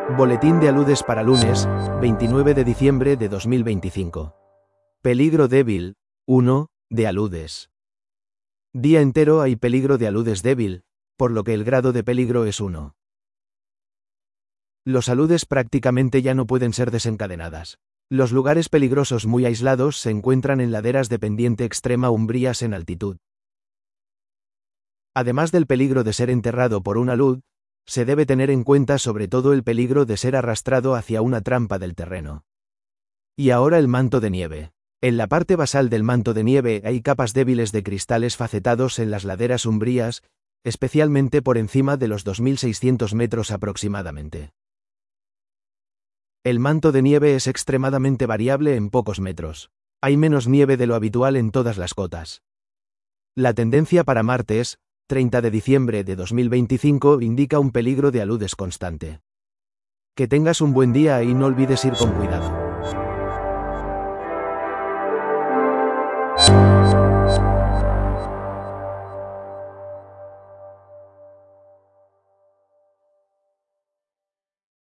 Boletín de aludes para lunes, 29 de diciembre de 2025. Peligro débil, 1, de aludes. Día entero hay peligro de aludes débil, por lo que el grado de peligro es 1. Los aludes prácticamente ya no pueden ser desencadenadas. Los lugares peligrosos muy aislados se encuentran en laderas de pendiente extrema umbrías en altitud. Además del peligro de ser enterrado por un alud, se debe tener en cuenta sobre todo el peligro de ser arrastrado hacia una trampa del terreno. Y ahora el manto de nieve. En la parte basal del manto de nieve hay capas débiles de cristales facetados en las laderas umbrías, especialmente por encima de los 2.600 metros aproximadamente. El manto de nieve es extremadamente variable en pocos metros. Hay menos nieve de lo habitual en todas las cotas. La tendencia para martes, 30 de diciembre de 2025, indica un peligro de aludes constante. Que tengas un buen día y no olvides ir con cuidado.